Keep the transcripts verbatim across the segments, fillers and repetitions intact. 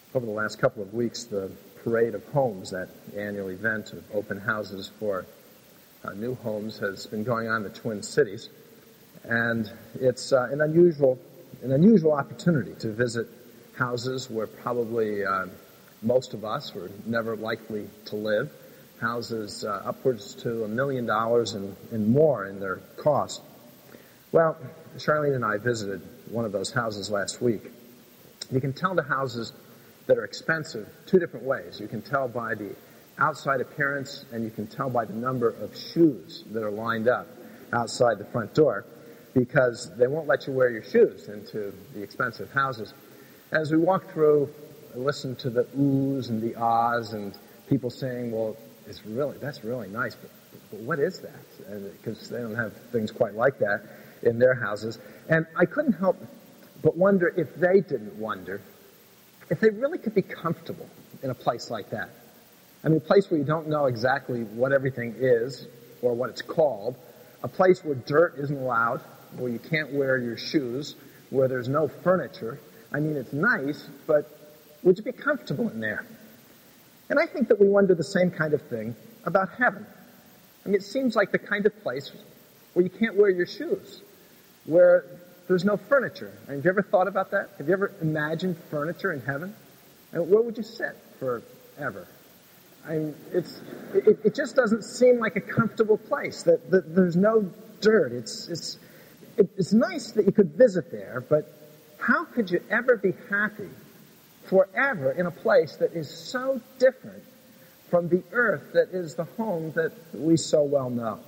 Over the last couple of weeks, the Parade of Homes, that annual event of open houses for uh, new homes, has been going on in the Twin Cities. And it's uh, an unusual an unusual opportunity to visit houses where probably uh, most of us were never likely to live, houses uh, upwards to a million dollars and, and more in their cost. Well, Charlene and I visited one of those houses last week. You can tell the houses that are expensive two different ways. You can tell by the outside appearance, and you can tell by the number of shoes that are lined up outside the front door, because they won't let you wear your shoes into the expensive houses. As we walked through, I listened to the oohs and the ahs and people saying, well, it's really, that's really nice, but, but what is that? Because they don't have things quite like that in their houses. And I couldn't help but wonder if they didn't wonder if they really could be comfortable in a place like that. I mean, a place where you don't know exactly what everything is or what it's called, a place where dirt isn't allowed, where you can't wear your shoes, where there's no furniture. I mean, it's nice, but would you be comfortable in there? And I think that we wonder the same kind of thing about heaven. I mean, it seems like the kind of place where you can't wear your shoes, where there's no furniture. I mean, have you ever thought about that? Have you ever imagined furniture in heaven? And where would you sit forever? I mean, it's it, it just doesn't seem like a comfortable place. That, that there's no dirt. It's it's it, it's nice that you could visit there, but how could you ever be happy forever in a place that is so different from the earth that is the home that we so well know?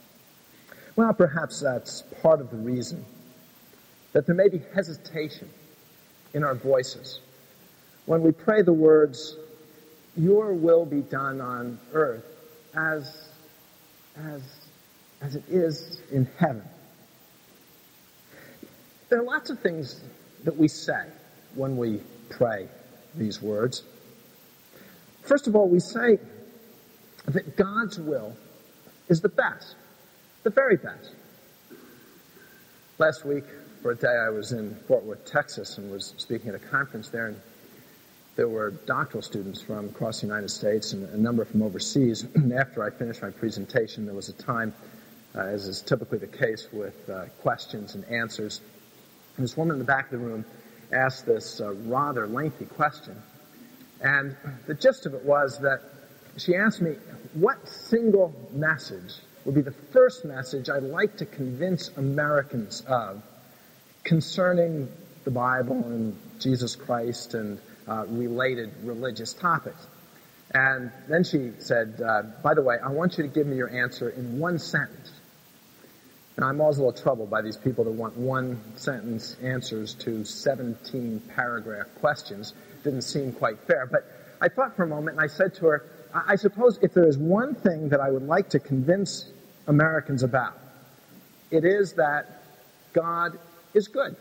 Well, perhaps that's part of the reason that there may be hesitation in our voices when we pray the words, "Your will be done on earth as, as, as it is in heaven." There are lots of things that we say when we pray these words. First of all, we say that God's will is the best, the very best. Last week, for a day, I was in Fort Worth, Texas, and was speaking at a conference there, and there were doctoral students from across the United States and a number from overseas. And after I finished my presentation, there was a time, uh, as is typically the case, with uh, questions and answers. And this woman in the back of the room asked this uh, rather lengthy question. And the gist of it was that she asked me, what single message would be the first message I'd like to convince Americans of concerning the Bible and Jesus Christ and uh, related religious topics? And then she said, uh, by the way, I want you to give me your answer in one sentence. Now, I'm always a little troubled by these people that want one-sentence answers to seventeen-paragraph questions. Didn't seem quite fair. But I thought for a moment, and I said to her, I, I suppose if there is one thing that I would like to convince Americans about, it is that God is good.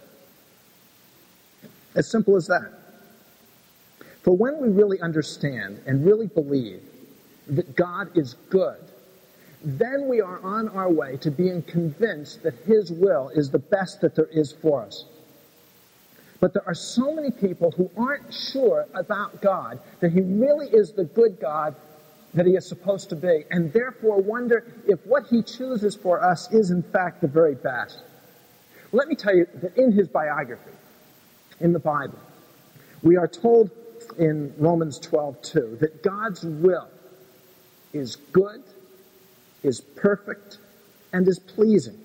As simple as that. For when we really understand and really believe that God is good, then we are on our way to being convinced that His will is the best that there is for us. But there are so many people who aren't sure about God, that He really is the good God that He is supposed to be, and therefore wonder if what He chooses for us is in fact the very best. Let me tell you that in His biography, in the Bible, we are told in Romans twelve two that God's will is good, is perfect, and is pleasing.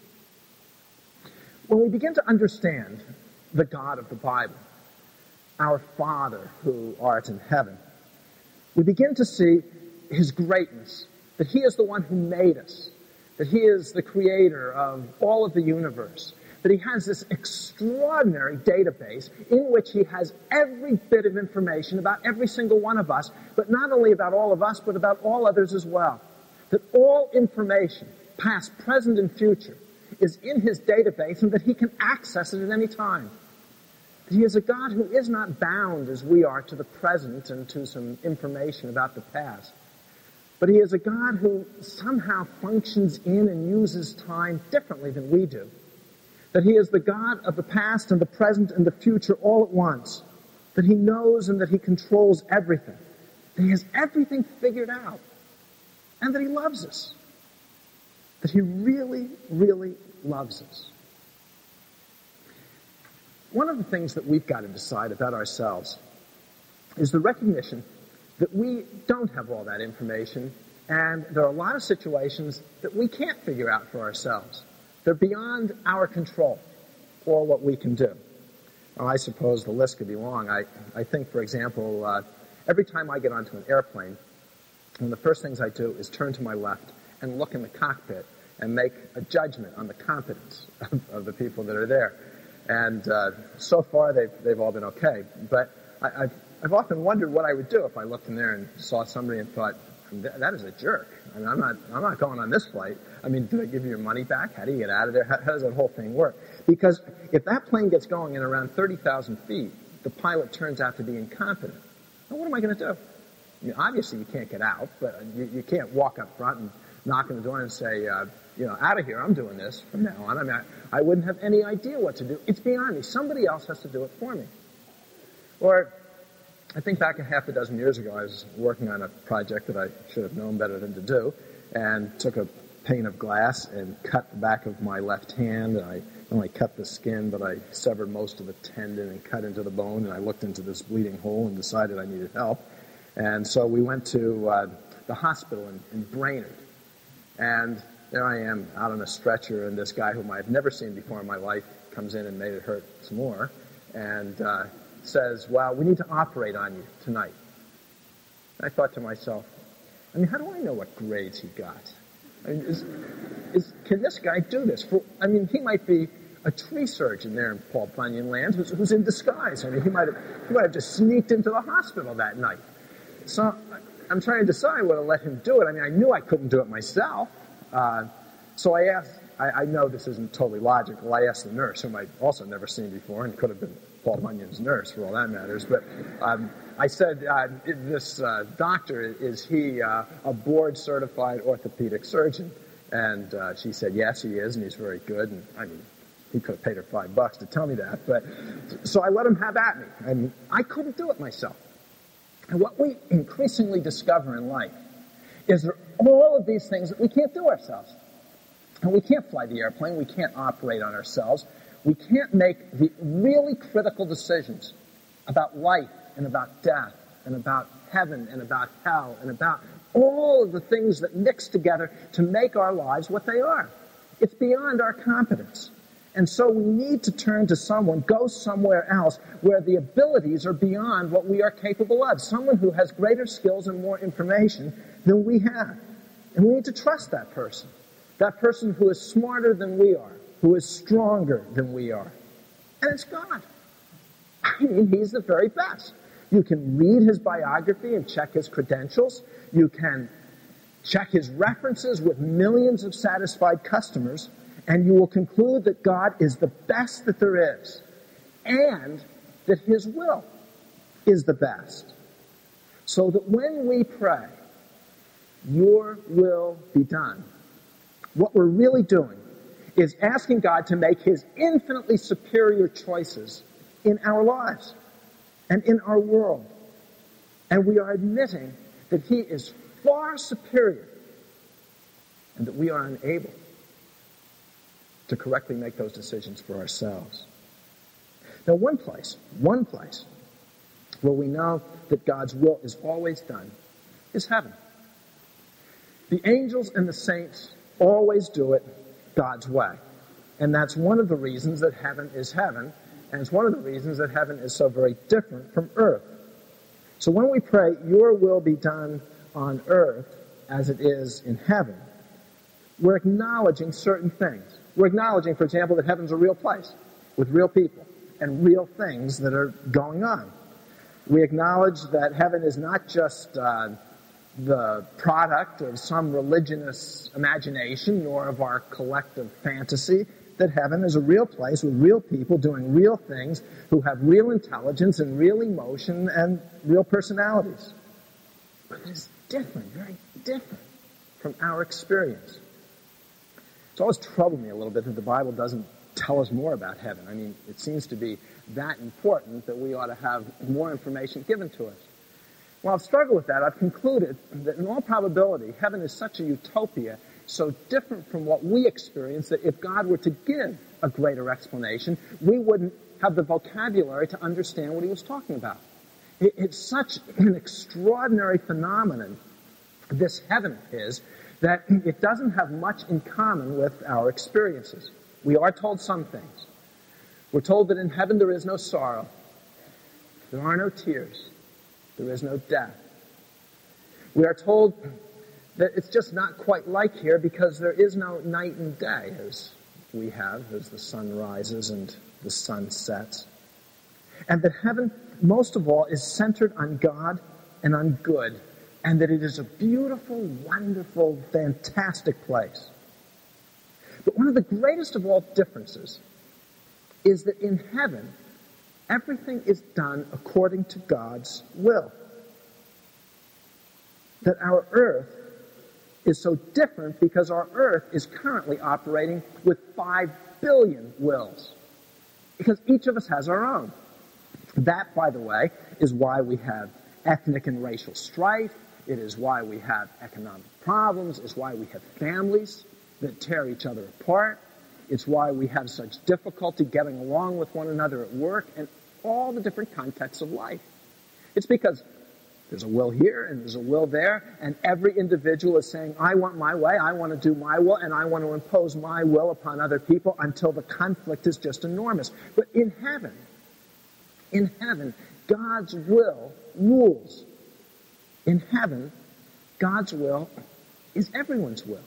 When we begin to understand the God of the Bible, our Father who art in heaven, we begin to see His greatness, that He is the one who made us, that He is the creator of all of the universe, that He has this extraordinary database in which He has every bit of information about every single one of us, but not only about all of us, but about all others as well. That all information, past, present, and future, is in His database and that He can access it at any time. That He is a God who is not bound as we are to the present and to some information about the past. But He is a God who somehow functions in and uses time differently than we do. That He is the God of the past and the present and the future all at once. that he knows and that he controls everything, that he has everything figured out, and that he loves us, that he really, really loves us. One of the things that we've got to decide about ourselves is the recognition that we don't have all that information, and there are a lot of situations that we can't figure out for ourselves. They're beyond our control or what we can do. Well, I suppose the list could be long. I, I think, for example, uh, every time I get onto an airplane, one of the first things I do is turn to my left and look in the cockpit and make a judgment on the competence of, of the people that are there. And uh, so far, they've, they've all been okay. But I, I've, I've often wondered what I would do if I looked in there and saw somebody and thought, that is a jerk. I mean, I'm not, I'm not going on this flight. I mean, do they give you your money back? How do you get out of there? How, how does that whole thing work? Because if that plane gets going at around thirty thousand feet, the pilot turns out to be incompetent. Well, what am I going to do? I mean, obviously, you can't get out, but you, you can't walk up front and knock on the door and say, uh, you know, out of here, I'm doing this from now on. I mean, I, I wouldn't have any idea what to do. It's beyond me. Somebody else has to do it for me. Or I think back a half a dozen years ago, I was working on a project that I should have known better than to do, and took a pane of glass and cut the back of my left hand, and I not only cut the skin, but I severed most of the tendon and cut into the bone, and I looked into this bleeding hole and decided I needed help. And so we went to uh, the hospital in, in Brainerd, and there I am out on a stretcher, and this guy whom I've never seen before in my life comes in and made it hurt some more, and uh, says, well, we need to operate on you tonight. And I thought to myself, I mean, how do I know what grades he got? I mean, is, is, can this guy do this? For, I mean, he might be a tree surgeon there in Paul Bunyan land who's, who's in disguise. I mean, he might have he might have just sneaked into the hospital that night. So I'm trying to decide whether to let him do it. I mean, I knew I couldn't do it myself. Uh, so I asked, I, I know this isn't totally logical, I asked the nurse, whom I'd also never seen before and could have been Paul Bunyan's nurse for all that matters, but um, I said, uh, this uh, doctor, is he uh, a board-certified orthopedic surgeon? And uh, she said, yes, he is, and he's very good. And I mean, he could have paid her five bucks to tell me that. But so I let him have at me. I mean, I couldn't do it myself. And what we increasingly discover in life is there are all of these things that we can't do ourselves. And we can't fly the airplane. We can't operate on ourselves. We can't make the really critical decisions about life and about death and about heaven and about hell and about all of the things that mix together to make our lives what they are. It's beyond our competence. And so we need to turn to someone, go somewhere else where the abilities are beyond what we are capable of. Someone who has greater skills and more information than we have. And we need to trust that person. That person who is smarter than we are, who is stronger than we are. And it's God. I mean, he's the very best. You can read his biography and check his credentials. You can check his references with millions of satisfied customers, and you will conclude that God is the best that there is, and that his will is the best. So that when we pray, your will be done, what we're really doing is asking God to make his infinitely superior choices in our lives and in our world. And we are admitting that he is far superior and that we are unable to correctly make those decisions for ourselves. Now, one place, one place where we know that God's will is always done is heaven. The angels and the saints always do it God's way. And that's one of the reasons that heaven is heaven, and it's one of the reasons that heaven is so very different from earth. So when we pray, your will be done on earth as it is in heaven, we're acknowledging certain things. We're acknowledging, for example, that heaven's a real place with real people and real things that are going on. We acknowledge that heaven is not just uh, the product of some religionist imagination nor of our collective fantasy, that heaven is a real place with real people doing real things who have real intelligence and real emotion and real personalities. But it is different, very different from our experience. It's always troubled me a little bit that the Bible doesn't tell us more about heaven. I mean, it seems to be that important that we ought to have more information given to us. While I've struggled with that, I've concluded that in all probability, heaven is such a utopia, so different from what we experience, that if God were to give a greater explanation, we wouldn't have the vocabulary to understand what he was talking about. It, it's such an extraordinary phenomenon, this heaven is, that it doesn't have much in common with our experiences. We are told some things. We're told that in heaven there is no sorrow. There are no tears. There is no death. We are told that it's just not quite like here because there is no night and day as we have, as the sun rises and the sun sets. And that heaven, most of all, is centered on God and on good, and that it is a beautiful, wonderful, fantastic place. But one of the greatest of all differences is that in heaven, everything is done according to God's will. That our earth is so different because our earth is currently operating with five billion wills. Because each of us has our own. That, by the way, is why we have ethnic and racial strife. It is why we have economic problems. It's why we have families that tear each other apart. It's why we have such difficulty getting along with one another at work and all the different contexts of life. It's because there's a will here and there's a will there, and every individual is saying, I want my way, I want to do my will, and I want to impose my will upon other people until the conflict is just enormous. But in heaven, in heaven, God's will rules. In heaven, God's will is everyone's will.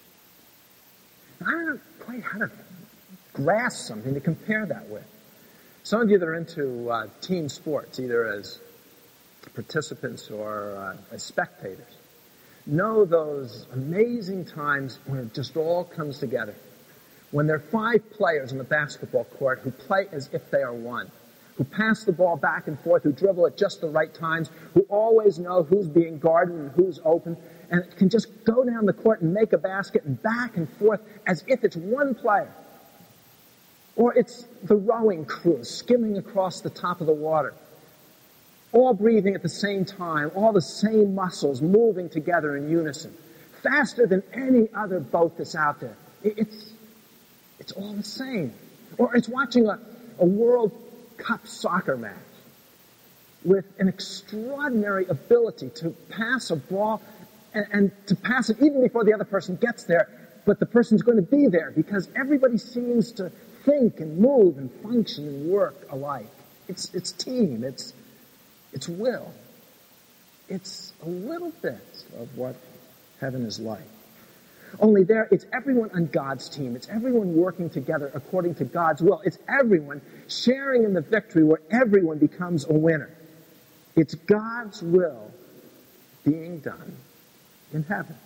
I don't know quite how to grasp something to compare that with. Some of you that are into uh, team sports, either as participants or uh, as spectators, know those amazing times when it just all comes together. When there are five players on the basketball court who play as if they are one, who pass the ball back and forth, who dribble at just the right times, who always know who's being guarded and who's open, and can just go down the court and make a basket and back and forth as if it's one player. Or it's the rowing crew skimming across the top of the water, all breathing at the same time, all the same muscles moving together in unison, faster than any other boat that's out there. It's, it's all the same. Or it's watching a, a World Cup soccer match with an extraordinary ability to pass a ball and, and to pass it even before the other person gets there, but the person's going to be there because everybody seems to think and move and function and work alike. It's, it's team. It's, it's will. It's a little bit of what heaven is like. Only there, it's everyone on God's team. It's everyone working together according to God's will. It's everyone sharing in the victory where everyone becomes a winner. It's God's will being done in heaven.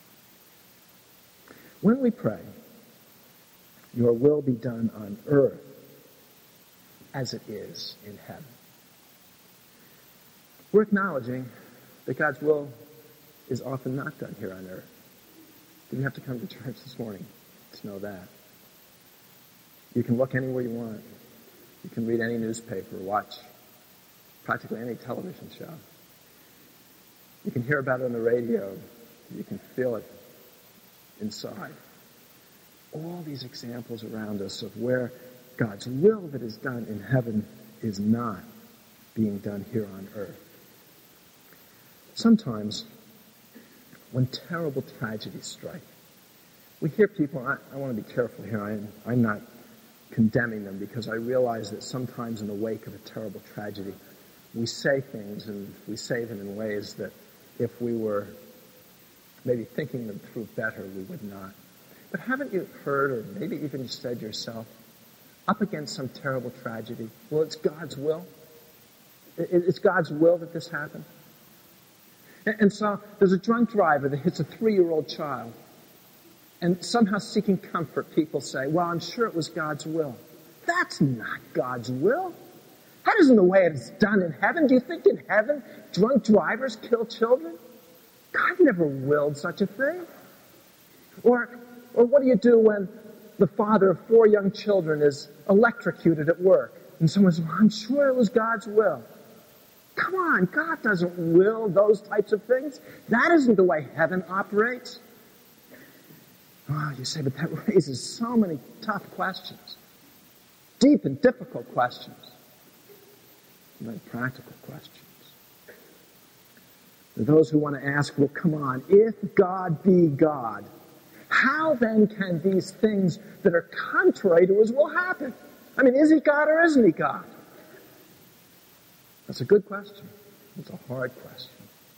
When we pray, your will be done on earth as it is in heaven. We're acknowledging that God's will is often not done here on earth. You didn't have to come to church this morning to know that. You can look anywhere you want. You can read any newspaper, watch practically any television show. You can hear about it on the radio. You can feel it inside. All these examples around us of where God's will that is done in heaven is not being done here on earth. Sometimes, when terrible tragedies strike, we hear people, I, I want to be careful here, I, I'm not condemning them because I realize that sometimes in the wake of a terrible tragedy, we say things and we say them in ways that if we were maybe thinking them through better, we would not. But haven't you heard, or maybe even said yourself, up against some terrible tragedy, well, it's God's will. It's God's will that this happened. And so there's a drunk driver that hits a three-year-old child. And somehow seeking comfort, people say, well, I'm sure it was God's will. That's not God's will. That isn't the way it's done in heaven. Do you think in heaven drunk drivers kill children? God never willed such a thing. Or, or what do you do when the father of four young children is electrocuted at work? And someone says, well, I'm sure it was God's will. Come on, God doesn't will those types of things. That isn't the way heaven operates. Oh, you say, but that raises so many tough questions. Deep and difficult questions. Very practical questions. There are those who want to ask, well, come on, if God be God, how then can these things that are contrary to his will happen? I mean, is he God or isn't he God? That's a good question. It's a hard question.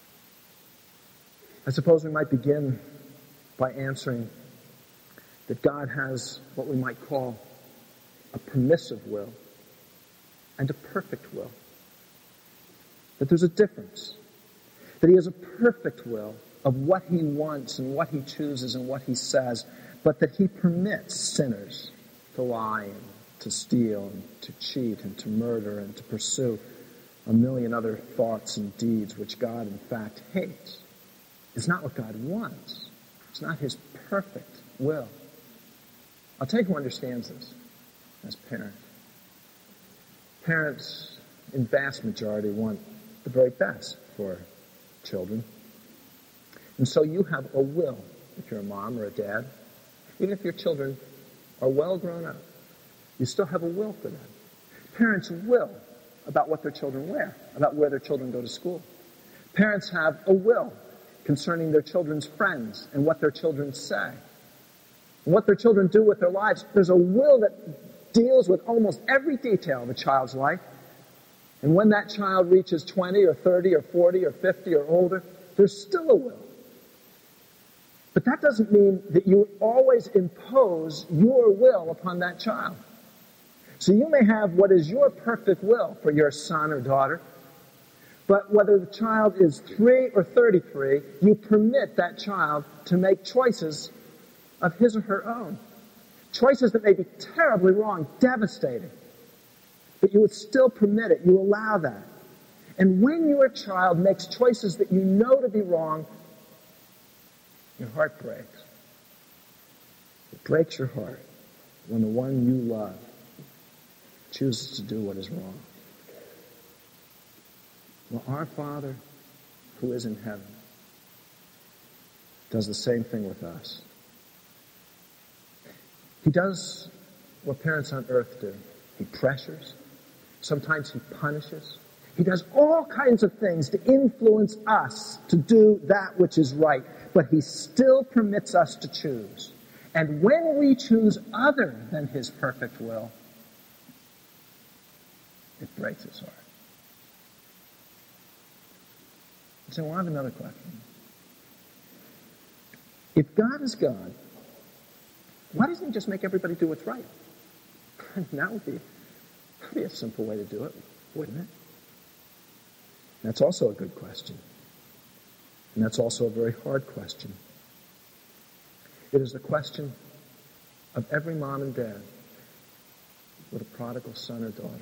I suppose we might begin by answering that God has what we might call a permissive will and a perfect will. That there's a difference. That he has a perfect will of what he wants and what he chooses and what he says, but that he permits sinners to lie and to steal and to cheat and to murder and to pursue a million other thoughts and deeds which God in fact hates. It's not what God wants. It's not his perfect will. I'll tell you who understands this as parents. Parents, in vast majority, want the very best for children. And so you have a will, if you're a mom or a dad. Even if your children are well grown up, you still have a will for them. Parents will about what their children wear, about where their children go to school. Parents have a will concerning their children's friends and what their children say. And what their children do with their lives. There's a will that deals with almost every detail of a child's life. And when that child reaches twenty or thirty or forty or fifty or older, there's still a will. But that doesn't mean that you always impose your will upon that child. So you may have what is your perfect will for your son or daughter, but whether the child is three or thirty-three, you permit that child to make choices of his or her own. Choices that may be terribly wrong, devastating. But you would still permit it. You allow that. And when your child makes choices that you know to be wrong, your heart breaks. It breaks your heart when the one you love chooses to do what is wrong. Well, our Father who is in heaven does the same thing with us. He does what parents on earth do. He pressures. Sometimes he punishes. He does all kinds of things to influence us to do that which is right. But he still permits us to choose. And when we choose other than his perfect will, it breaks his heart. So well, I have another question. If God is God, why doesn't he just make everybody do what's right? That would be, that would be a simple way to do it, wouldn't it? That's also a good question. And that's also a very hard question. It is the question of every mom and dad with a prodigal son or daughter.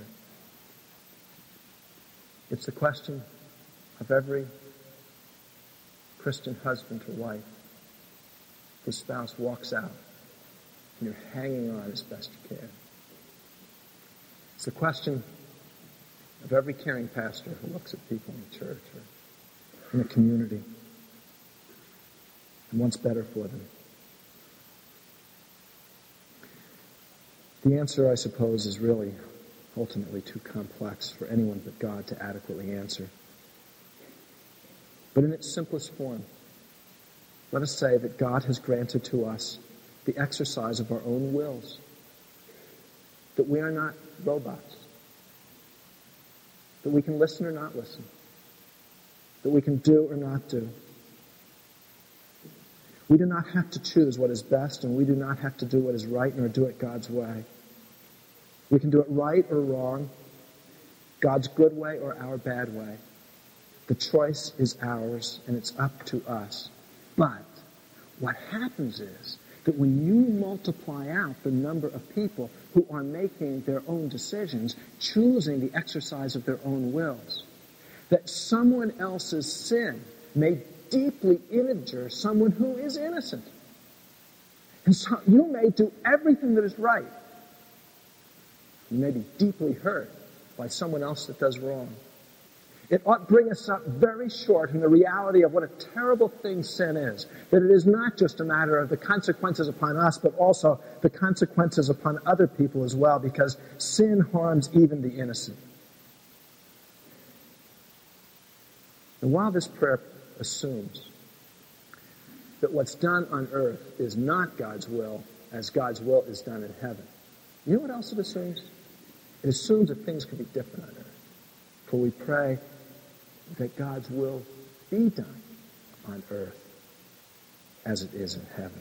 It's the question of every Christian husband or wife whose spouse walks out and you're hanging on as best you can. It's the question of every caring pastor who looks at people in the church or in the community and wants better for them. The answer, I suppose, is really ultimately too complex for anyone but God to adequately answer. But in its simplest form, let us say that God has granted to us the exercise of our own wills, that we are not robots, that we can listen or not listen, that we can do or not do. We do not have to choose what is best, and we do not have to do what is right, nor do it God's way. We can do it right or wrong, God's good way or our bad way. The choice is ours, and it's up to us. But what happens is that when you multiply out the number of people who are making their own decisions, choosing the exercise of their own wills, that someone else's sin may deeply injure someone who is innocent. And so you may do everything that is right. You may be deeply hurt by someone else that does wrong. It ought to bring us up very short in the reality of what a terrible thing sin is. That it is not just a matter of the consequences upon us, but also the consequences upon other people as well, because sin harms even the innocent. And while this prayer assumes that what's done on earth is not God's will, as God's will is done in heaven, you know what else it assumes? It assumes that things can be different on earth. For we pray that God's will be done on earth as it is in heaven.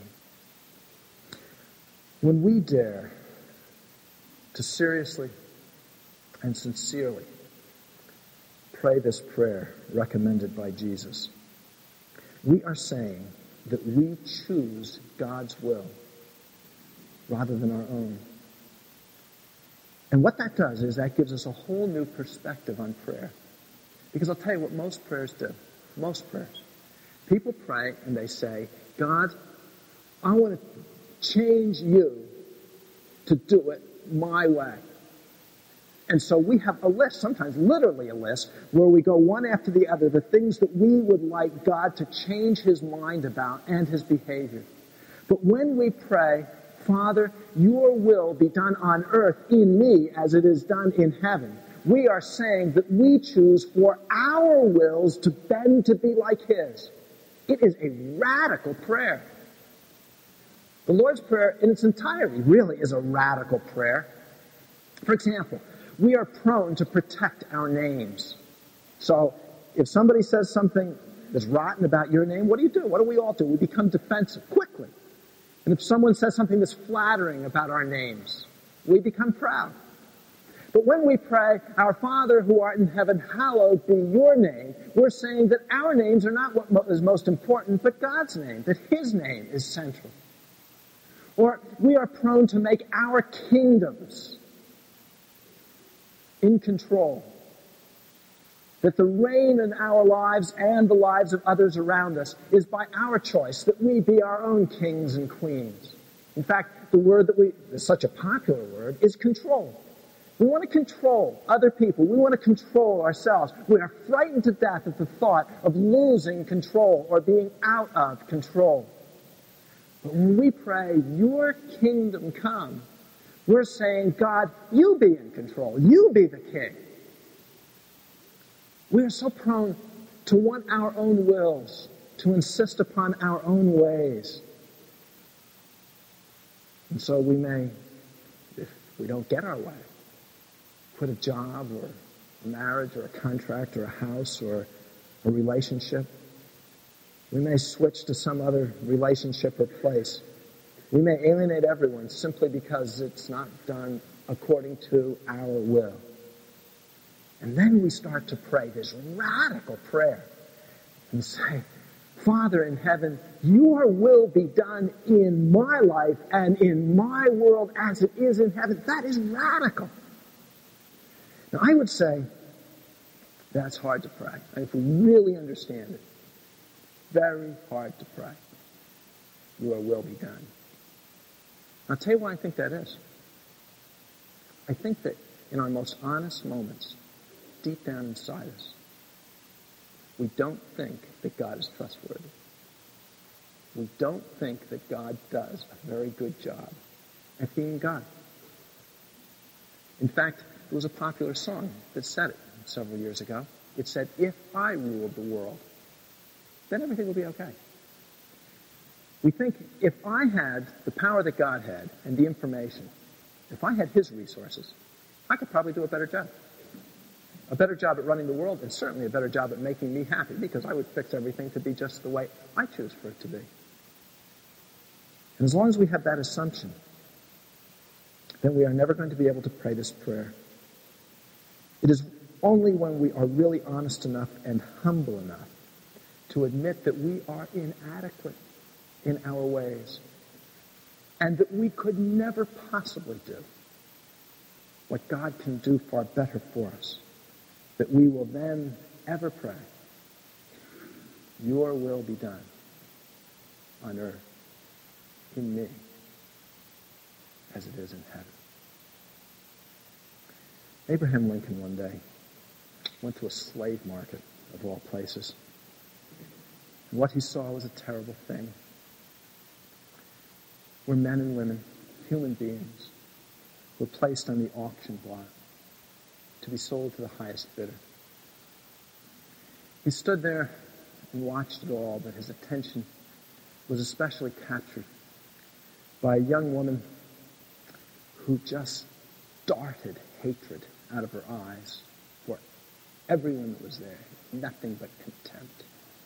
When we dare to seriously and sincerely pray this prayer recommended by Jesus, we are saying that we choose God's will rather than our own. And what that does is that gives us a whole new perspective on prayer. Because I'll tell you what most prayers do. Most prayers. People pray and they say, God, I want to change you to do it my way. And so we have a list, sometimes literally a list, where we go one after the other, the things that we would like God to change his mind about and his behavior. But when we pray, Father, your will be done on earth in me as it is done in heaven, we are saying that we choose for our wills to bend to be like his. It is a radical prayer. The Lord's Prayer in its entirety really is a radical prayer. For example, we are prone to protect our names. So if somebody says something that's rotten about your name, what do you do? What do we all do? We become defensive quickly. And if someone says something that's flattering about our names, we become proud. But when we pray, our Father who art in heaven, hallowed be your name, we're saying that our names are not what is most important, but God's name, that his name is central. Or we are prone to make our kingdoms in control. That the reign in our lives and the lives of others around us is by our choice, that we be our own kings and queens. In fact, the word that we, is such a popular word, is control. We want to control other people. We want to control ourselves. We are frightened to death at the thought of losing control or being out of control. But when we pray, your kingdom come, we're saying, God, you be in control. You be the king. We are so prone to want our own wills, to insist upon our own ways. And so we may, if we don't get our way, quit a job or a marriage or a contract or a house or a relationship. We may switch to some other relationship or place. We may alienate everyone simply because it's not done according to our will. And then we start to pray this radical prayer and say, Father in heaven, your will be done in my life and in my world as it is in heaven. That is radical. Now, I would say that's hard to pray. And if we really understand it, very hard to pray. Your will be done. I'll tell you why I think that is. I think that in our most honest moments, deep down inside us, we don't think that God is trustworthy. We don't think that God does a very good job at being God. In fact, there was a popular song that said it several years ago. It said, if I ruled the world, then everything will be okay. We think if I had the power that God had and the information, if I had his resources, I could probably do a better job. A better job at running the world, and certainly a better job at making me happy, because I would fix everything to be just the way I choose for it to be. And as long as we have that assumption, then we are never going to be able to pray this prayer. It is only when we are really honest enough and humble enough to admit that we are inadequate in our ways and that we could never possibly do what God can do far better for us, that we will then ever pray, your will be done on earth in me as it is in heaven. Abraham Lincoln one day went to a slave market, of all places. And what he saw was a terrible thing, where men and women, human beings, were placed on the auction block to be sold to the highest bidder. He stood there and watched it all, but his attention was especially captured by a young woman who just darted hatred out of her eyes for everyone that was there, nothing but contempt.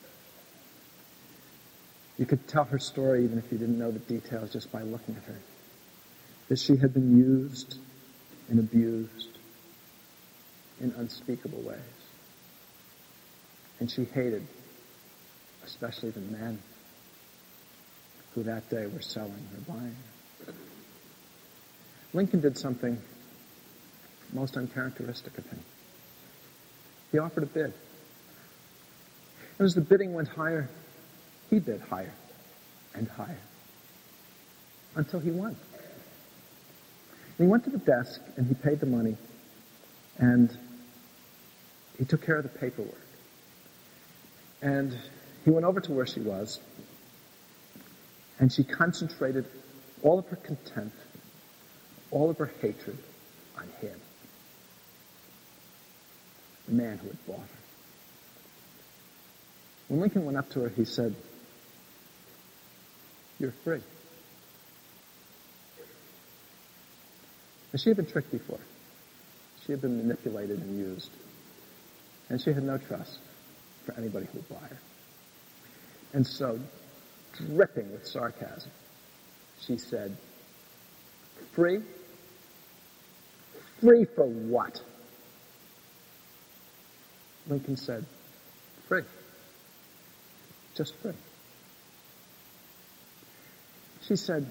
You could tell her story even if you didn't know the details just by looking at her. That she had been used and abused in unspeakable ways. And she hated, especially the men who that day were selling or buying her. Lincoln did something most uncharacteristic of him. He offered a bid. And as the bidding went higher, he bid higher and higher until he won. And he went to the desk and he paid the money and he took care of the paperwork. And he went over to where she was and she concentrated all of her contempt, all of her hatred on him, the man who had bought her. When Lincoln went up to her, he said, "You're free." And she had been tricked before. She had been manipulated and used. And she had no trust for anybody who would buy her. And so, dripping with sarcasm, she said, "Free? Free for what?" Lincoln said, "Free. Just free." She said,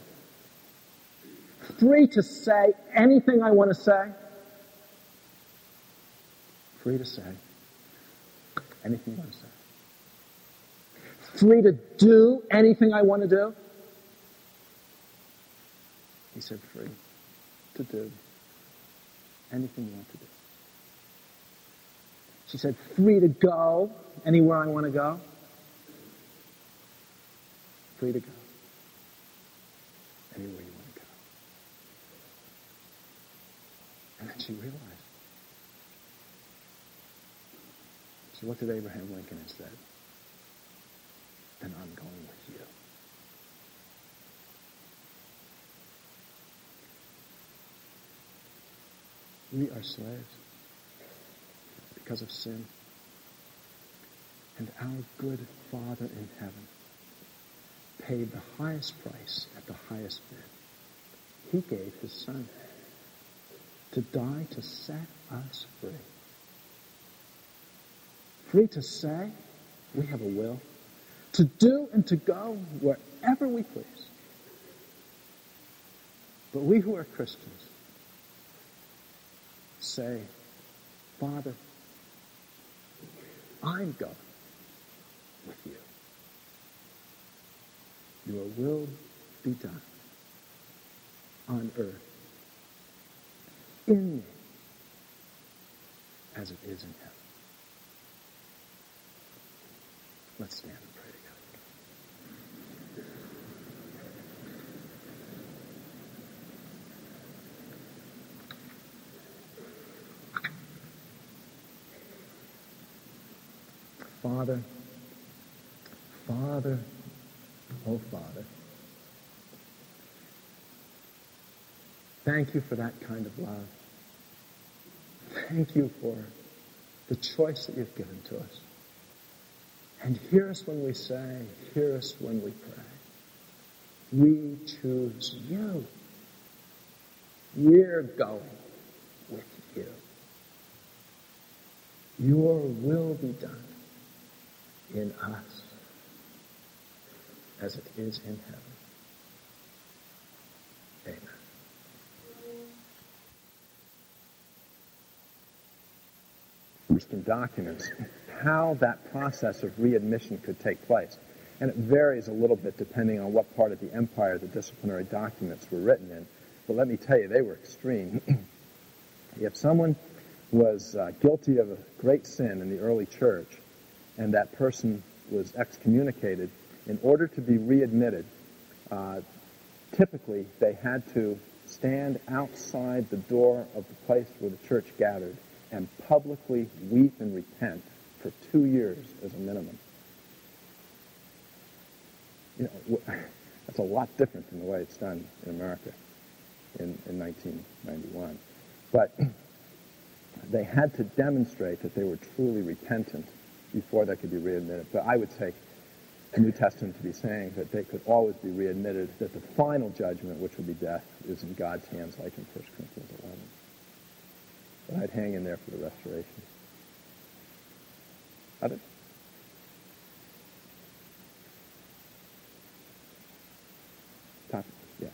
"Free to say anything I want to say?" Free to say anything you want to say. Free to do anything I want to do? He said, free to do anything you want to do. She said, free to go anywhere I want to go? Free to go anywhere you want to go. And then she realized. She looked at Abraham Lincoln and said, "Then I'm going with you." We are slaves because of sin. And our good Father in heaven paid the highest price at the highest bid. He gave his Son to die to set us free. Free to say we have a will, to do and to go wherever we please. But we who are Christians say, Father, I'm going with you. Your will be done on earth, in me, as it is in heaven. Let's stand and pray together. Father, Father, oh Father, thank you for that kind of love. Thank you for the choice that you've given to us. And hear us when we say, hear us when we pray. We choose you. We're going with you. Your will be done in us as it is in heaven. Amen. Documents, how that process of readmission could take place. And it varies a little bit depending on what part of the empire the disciplinary documents were written in. But let me tell you, they were extreme. If someone was uh, guilty of a great sin in the early church, and that person was excommunicated, in order to be readmitted, uh, typically they had to stand outside the door of the place where the church gathered and publicly weep and repent for two years as a minimum. You know, that's a lot different than the way it's done in America in, in nineteen ninety-one. But they had to demonstrate that they were truly repentant before they could be readmitted. But I would take the New Testament to be saying that they could always be readmitted, that the final judgment, which would be death, is in God's hands, like in First Corinthians eleven. But I'd hang in there for the restoration. Other? Topic? Yeah.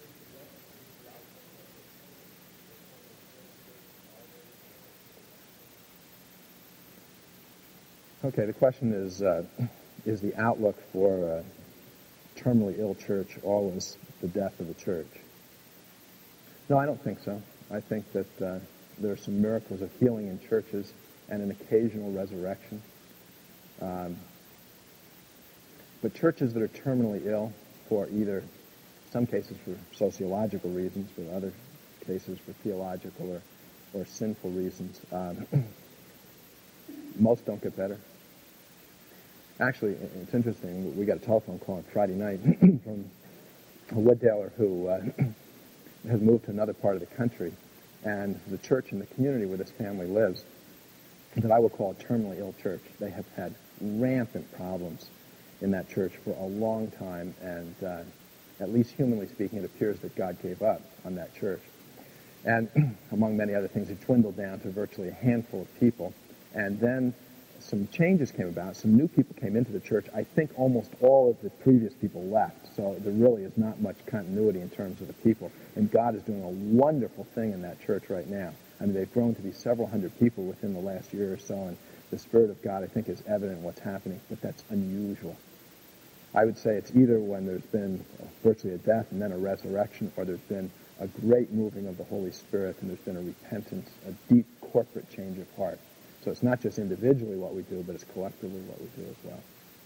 Okay, the question is, uh, is the outlook for a terminally ill church always the death of the church? No, I don't think so. I think that uh, there are some miracles of healing in churches and an occasional resurrection. Um, but churches that are terminally ill for either, some cases for sociological reasons, but other cases for theological or, or sinful reasons, um, most don't get better. Actually, it's interesting. We got a telephone call on Friday night from a Wooddailer who uh, has moved to another part of the country, and the church in the community where this family lives, that I would call a terminally ill church. They have had rampant problems in that church for a long time, and uh, at least humanly speaking, it appears that God gave up on that church. And among many other things, it dwindled down to virtually a handful of people, and then some changes came about. Some new people came into the church. I think almost all of the previous people left, so there really is not much continuity in terms of the people. And God is doing a wonderful thing in that church right now. I mean, they've grown to be several hundred people within the last year or so, and the Spirit of God, I think, is evident in what's happening, but that's unusual. I would say it's either when there's been virtually a death and then a resurrection, or there's been a great moving of the Holy Spirit and there's been a repentance, a deep corporate change of heart. So it's not just individually what we do, but it's collectively what we do as well.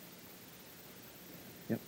Yep.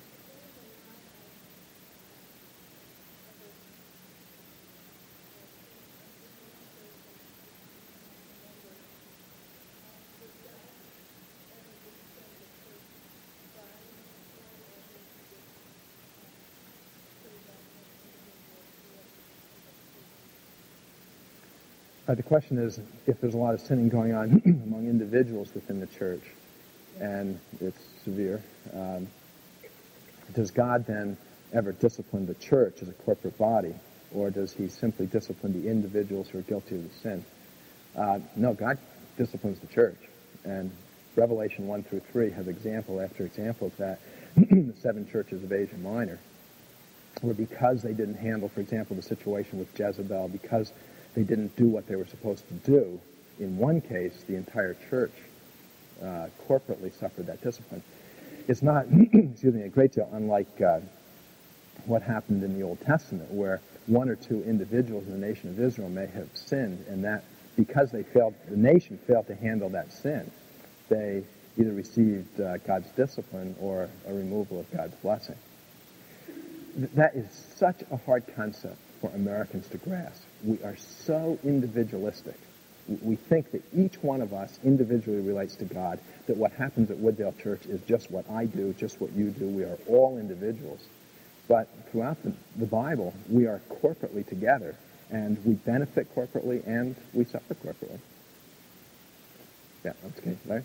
Uh, the question is, if there's a lot of sinning going on among individuals within the church, and it's severe, um, does God then ever discipline the church as a corporate body, or does he simply discipline the individuals who are guilty of the sin? Uh, no, God disciplines the church, and Revelation one through three has example after example of that. The seven churches of Asia Minor, where because they didn't handle, for example, the situation with Jezebel, because they didn't do what they were supposed to do, in one case, the entire church uh, corporately suffered that discipline. It's not, excuse me, a great deal unlike uh, what happened in the Old Testament, where one or two individuals in the nation of Israel may have sinned, and that because they failed, the nation failed to handle that sin, they either received uh, God's discipline or a removal of God's blessing. Th- that is such a hard concept for Americans to grasp. We are so individualistic. We think that each one of us individually relates to God, that what happens at Wooddale Church is just what I do, just what you do. We are all individuals. But throughout the, the Bible, we are corporately together, and we benefit corporately, and we suffer corporately. Yeah, that's okay. Larry?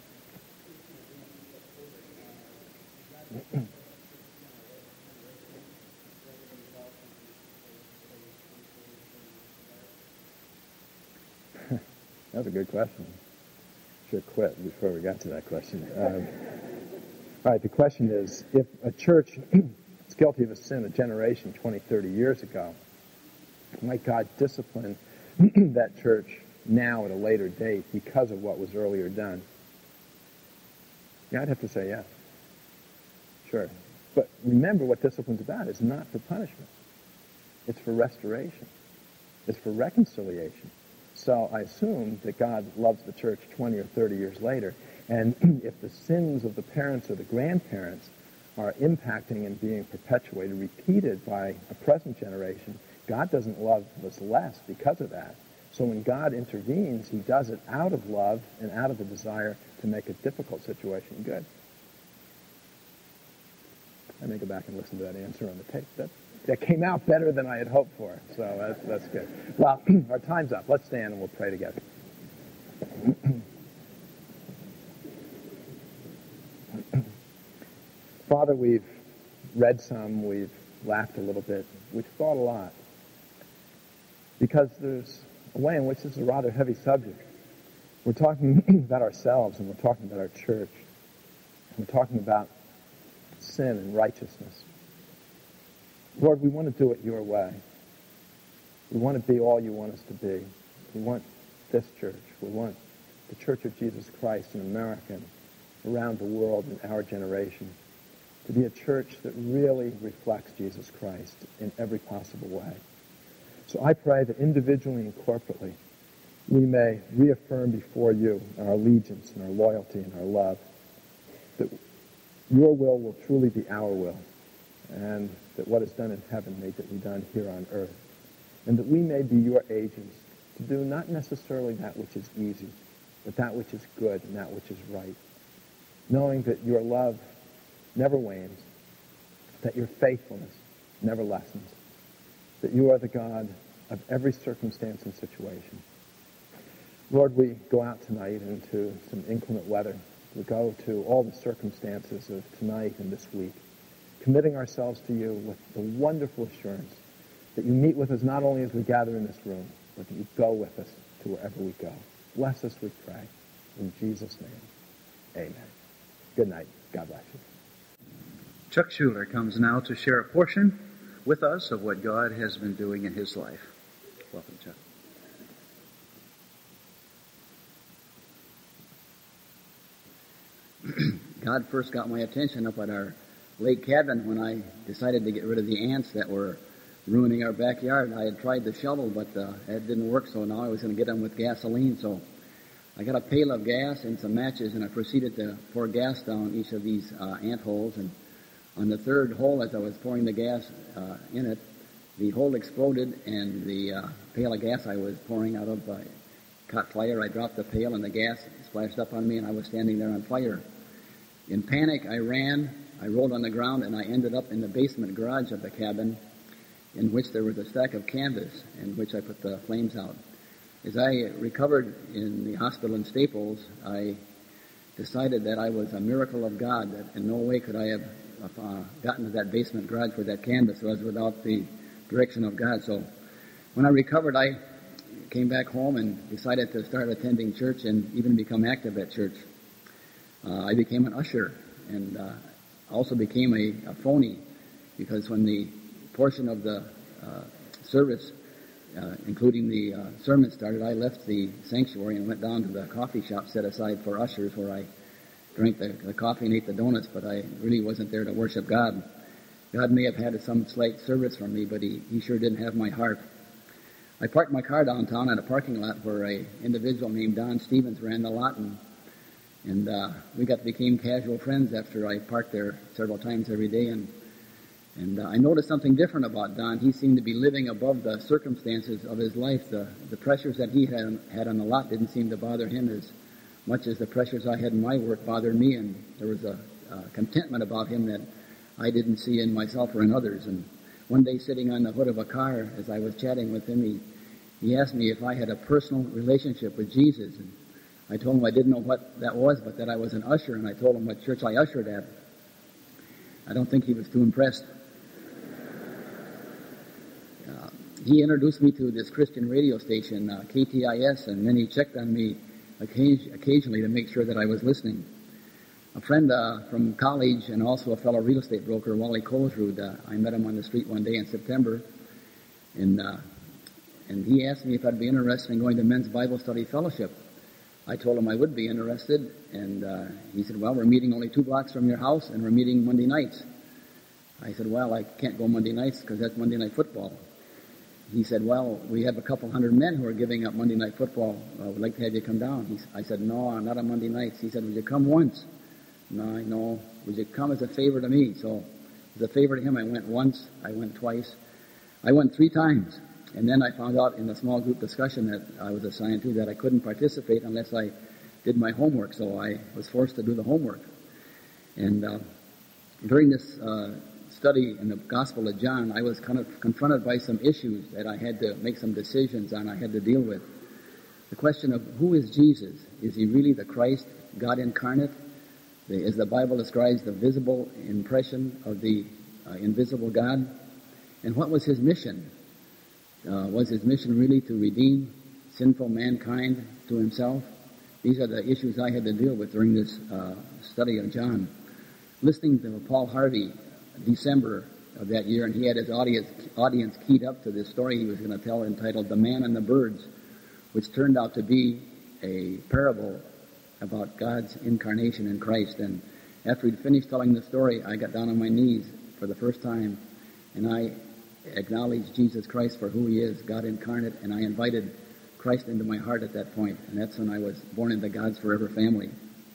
That's a good question. Should have quit before we got to that question. Um, all right, the question is, if a church is guilty of a sin a generation, twenty, thirty years ago, might God discipline that church now at a later date because of what was earlier done? Yeah, I'd have to say yes. Sure. But remember what discipline's about. It's not for punishment. It's for restoration. It's for reconciliation. so I assume that God loves the church twenty or thirty years later. And if the sins of the parents or the grandparents are impacting and being perpetuated, repeated by a present generation, God doesn't love us less because of that. So when God intervenes, he does it out of love and out of the desire to make a difficult situation good. I may go back and listen to that answer on the tape. That, that came out better than I had hoped for, so that's, that's good. Well, our time's up. Let's stand and we'll pray together. Father, we've read some, we've laughed a little bit, we've thought a lot. Because there's a way in which this is a rather heavy subject. We're talking about ourselves, and we're talking about our church. And we're talking about sin and righteousness. Lord, we want to do it your way. We want to be all you want us to be. We want this church. We want the Church of Jesus Christ in America and around the world in our generation to be a church that really reflects Jesus Christ in every possible way. So I pray that individually and corporately we may reaffirm before you our allegiance and our loyalty and our love, that your will will truly be our will, and that what is done in heaven may be done here on earth, and that we may be your agents to do not necessarily that which is easy, but that which is good and that which is right, knowing that your love never wanes, that your faithfulness never lessens, that you are the God of every circumstance and situation. Lord, we go out tonight into some inclement weather. We go to all the circumstances of tonight and this week, committing ourselves to you with the wonderful assurance that you meet with us not only as we gather in this room, but that you go with us to wherever we go. Bless us, we pray. In Jesus' name, amen. Good night. God bless you. Chuck Schuler comes now to share a portion with us of what God has been doing in his life. Welcome, Chuck. God first got my attention up at our lake cabin when I decided to get rid of the ants that were ruining our backyard. I had tried the shovel, but uh, it didn't work, so now I was going to get them with gasoline. So I got a pail of gas and some matches, and I proceeded to pour gas down each of these uh, ant holes. And on the third hole, as I was pouring the gas uh, in it, the hole exploded, and the uh, pail of gas I was pouring out of uh, caught fire. I dropped the pail, and the gas splashed up on me, and I was standing there on fire. In panic, I ran, I rolled on the ground, and I ended up in the basement garage of the cabin, in which there was a stack of canvas in which I put the flames out. As I recovered in the hospital in Staples, I decided that I was a miracle of God, that in no way could I have uh, gotten to that basement garage for that canvas was without the direction of God. So when I recovered, I came back home and decided to start attending church and even become active at church. Uh, I became an usher, and uh, also became a, a phony, because when the portion of the uh, service, uh, including the uh, sermon, started, I left the sanctuary and went down to the coffee shop set aside for ushers, where I drank the, the coffee and ate the donuts, but I really wasn't there to worship God. God may have had some slight service from me, but he, he sure didn't have my heart. I parked my car downtown at a parking lot where a individual named Don Stevens ran the lot, and And uh, we got became casual friends after I parked there several times every day. And and uh, I noticed something different about Don. He seemed to be living above the circumstances of his life. The the pressures that he had had on the lot didn't seem to bother him as much as the pressures I had in my work bothered me. And there was a, a contentment about him that I didn't see in myself or in others. And one day, sitting on the hood of a car, as I was chatting with him, he he asked me if I had a personal relationship with Jesus. And I told him I didn't know what that was, but that I was an usher, and I told him what church I ushered at. I don't think he was too impressed. Uh, he introduced me to this Christian radio station, uh, K T I S, and then he checked on me occasion- occasionally to make sure that I was listening. A friend uh, from college and also a fellow real estate broker, Wally Kohlsrud, uh, I met him on the street one day in September, and, uh, and he asked me if I'd be interested in going to Men's Bible Study Fellowship. I told him I would be interested, and uh, he said, well, we're meeting only two blocks from your house, and we're meeting Monday nights. I said, well, I can't go Monday nights because that's Monday night football. he said, well, we have a couple hundred men who are giving up Monday night football. I would like to have you come down. He, I said, no, not on Monday nights. He said, would you come once? No, no. Would you come as a favor to me? So as a favor to him, I went once. I went twice. I went three times. And then I found out in the small group discussion that I was assigned to that I couldn't participate unless I did my homework. So I was forced to do the homework. And uh, during this uh, study in the Gospel of John, I was kind of confronted by some issues that I had to make some decisions on, I had to deal with. The question of who is Jesus? Is he really the Christ, God incarnate? The, as the Bible describes, the visible impression of the uh, invisible God? And what was his mission? Uh, was his mission really to redeem sinful mankind to himself? These are the issues I had to deal with during this uh, study of John. Listening to Paul Harvey, December of that year, and he had his audience, audience keyed up to this story he was going to tell entitled The Man and the Birds, which turned out to be a parable about God's incarnation in Christ. And after he'd finished telling the story, I got down on my knees for the first time, and I acknowledged Jesus Christ for who he is, God incarnate, and I invited Christ into my heart at that point, and that's when I was born into God's forever family.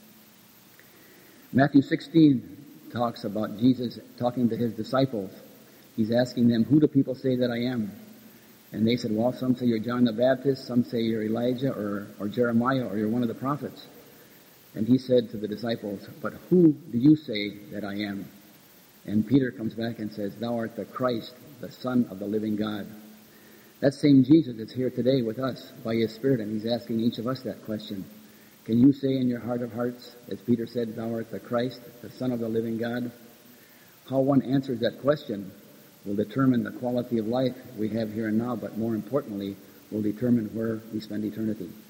Matthew sixteen talks about Jesus talking to his disciples. He's asking them, who do people say that I am? And they said, well, some say you're John the Baptist, some say you're Elijah or, or Jeremiah, or you're one of the prophets. And he said to the disciples, but who do you say that I am? And Peter comes back and says, thou art the Christ, the Son of the living God. That same Jesus is here today with us by his Spirit, and he's asking each of us that question. Can you say in your heart of hearts, as Peter said, thou art the Christ, the Son of the living God? How one answers that question will determine the quality of life we have here and now, but more importantly, will determine where we spend eternity.